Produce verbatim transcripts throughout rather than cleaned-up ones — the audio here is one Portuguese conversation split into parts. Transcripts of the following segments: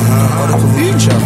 Agora que eu vou te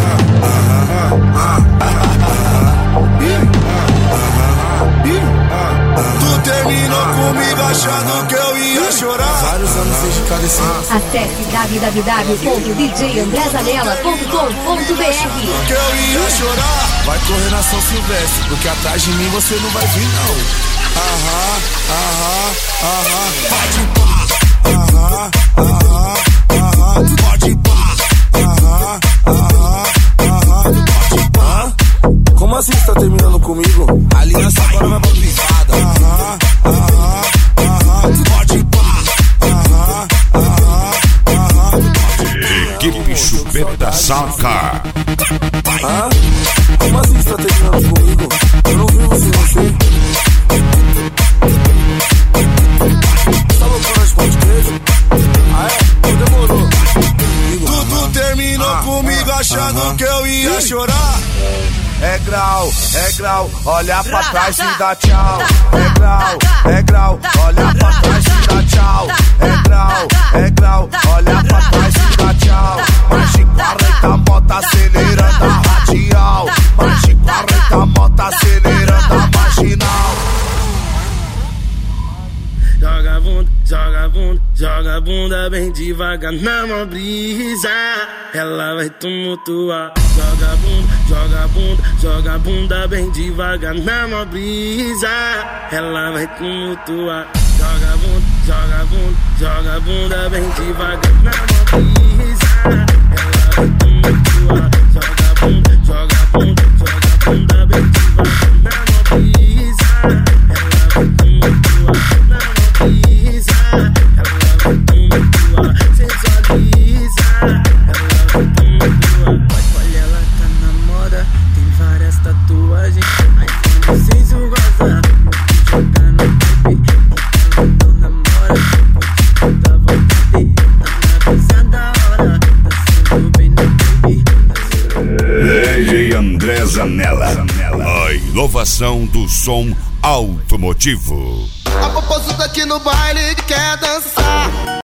Tu terminou comigo achando que eu ia chorar. Vários anos dedicado a esse lance. Acesse w w w ponto d j andré zanella ponto com ponto b r. Que eu ia chorar. Vai correr na São Silvestre, porque atrás de mim você não vai vir não. Aham, aham, aham. Pode pá. Aham, aham, aham. Pode pá. Aham, aham, aham. Pode pá. Como assim você tá terminando comigo? A aliança agora vai pra privada. Aham, aham, aham. Pode pá. Aham, aham, aham. Equipe Chupeta saca. Ah? Como assim você tá terminando comigo? Eu não vivo sem você. Tá loucura de pão de queijo? Ah é? Não demorou. Tu terminou comigo achando que eu ia chorar. É grau, é grau, olha pra trás e dá tchau. É grau, é grau, olha pra trás e dá tchau. É grau, é grau, olha pra trás e dá tchau. Mais de quarenta moto acelerando a radial. Mais de quarenta moto acelerando a marginal. Joga a bunda, joga a bunda, joga a bunda bem devagar na mão brisa. Ela vai tumultuar. Joga a bunda, joga a bunda, joga a bunda bem devagar na mão brisa. Ela vai tumultuar. Joga a bunda, joga a bunda, joga a bunda bem devagar na mão brisa. Ela vai tumultuar. Joga a bunda, joga a bunda, joga a bunda bem devagar na mão brisa. Ela vai tumultuar. Brisa, ela vai tumultuar, sensualiza, ela vai tumultuar. Olha, ela tá na moda, tem várias tatuagens. iPhone seis o goza, joga no baby. Ela não namora, vou te dar vontade. Tá na brisa da hora, dançando bem no baby. D J André Zanella, a inovação do som automotivo. A popozuda aqui no baile quer dançar.